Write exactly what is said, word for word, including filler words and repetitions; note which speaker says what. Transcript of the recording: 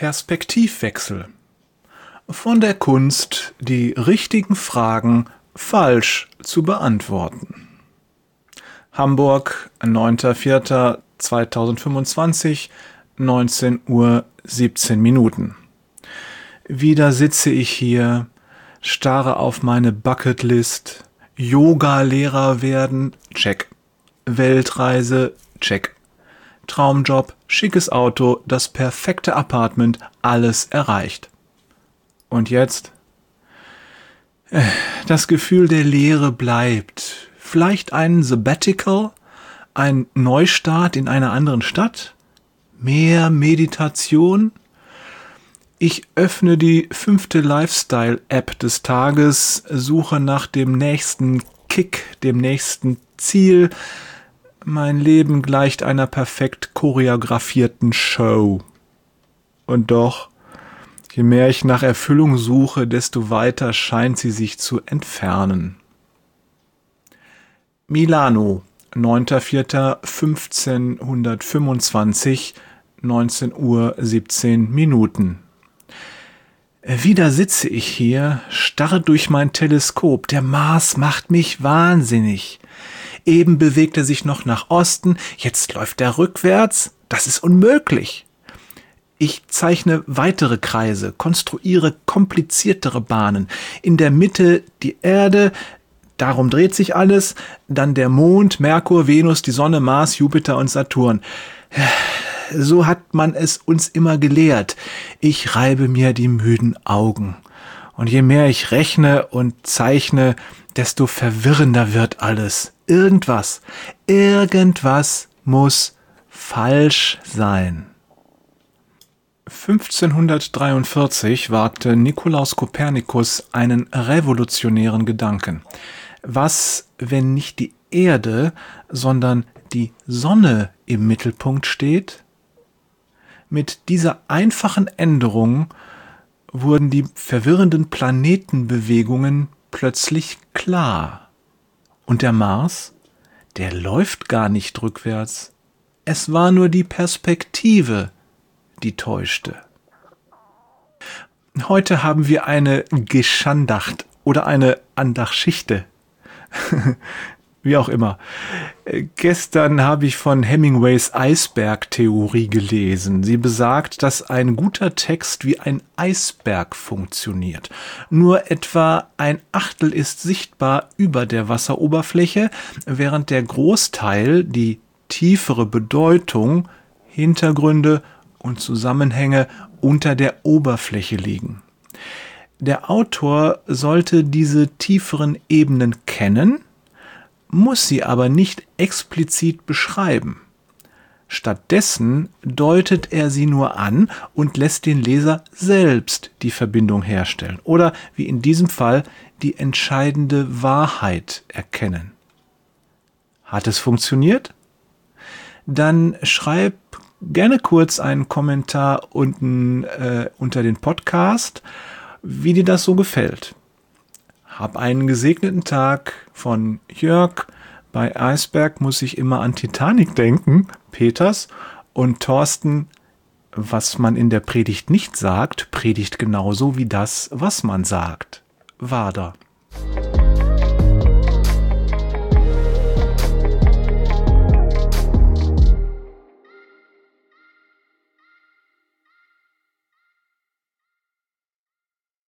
Speaker 1: Perspektivwechsel. Von der Kunst, die richtigen Fragen falsch zu beantworten. Hamburg, neunter vierter zweitausendfünfundzwanzig, neunzehn Uhr siebzehn Minuten. Wieder sitze ich hier, starre auf meine Bucketlist. Yoga-Lehrer werden, check. Weltreise, check. Traumjob, schickes Auto, das perfekte Apartment, alles erreicht. Und jetzt? Das Gefühl der Leere bleibt. Vielleicht ein Sabbatical? Ein Neustart in einer anderen Stadt? Mehr Meditation? Ich öffne die fünfte Lifestyle-App des Tages, suche nach dem nächsten Kick, dem nächsten Ziel. Mein Leben gleicht einer perfekt choreografierten Show. Und doch, je mehr ich nach Erfüllung suche, desto weiter scheint sie sich zu entfernen. Milano, neunter vierter fünfzehnhundertfünfundzwanzig, neunzehn Uhr siebzehn Minuten. Wieder sitze ich hier, starre durch mein Teleskop. Der Mars macht mich wahnsinnig. Eben bewegt er sich noch nach Osten, jetzt läuft er rückwärts. Das ist unmöglich. Ich zeichne weitere Kreise, konstruiere kompliziertere Bahnen. In der Mitte die Erde, darum dreht sich alles. Dann der Mond, Merkur, Venus, die Sonne, Mars, Jupiter und Saturn. So hat man es uns immer gelehrt. Ich reibe mir die müden Augen. Und je mehr ich rechne und zeichne, desto verwirrender wird alles. Irgendwas, irgendwas muss falsch sein. fünfzehnhundertdreiundvierzig wagte Nikolaus Kopernikus einen revolutionären Gedanken. Was, wenn nicht die Erde, sondern die Sonne im Mittelpunkt steht? Mit dieser einfachen Änderung wurden die verwirrenden Planetenbewegungen plötzlich klar. Und der Mars, der läuft gar nicht rückwärts. Es war nur die Perspektive, die täuschte. Heute haben wir eine Geschandacht oder eine Andachschichte. Wie auch immer. Gestern habe ich von Hemingways Eisbergtheorie gelesen. Sie besagt, dass ein guter Text wie ein Eisberg funktioniert. Nur etwa ein Achtel ist sichtbar über der Wasseroberfläche, während der Großteil, die tiefere Bedeutung, Hintergründe und Zusammenhänge unter der Oberfläche liegen. Der Autor sollte diese tieferen Ebenen kennen, muss sie aber nicht explizit beschreiben. Stattdessen deutet er sie nur an und lässt den Leser selbst die Verbindung herstellen oder, wie in diesem Fall, die entscheidende Wahrheit erkennen. Hat es funktioniert? Dann schreib gerne kurz einen Kommentar unten äh, unter den Podcast, wie dir das so gefällt. Hab einen gesegneten Tag von Jörg. Bei Eisberg muss ich immer an Titanic denken, Peters, und Thorsten, was man in der Predigt nicht sagt, predigt genauso wie das, was man sagt. Wader.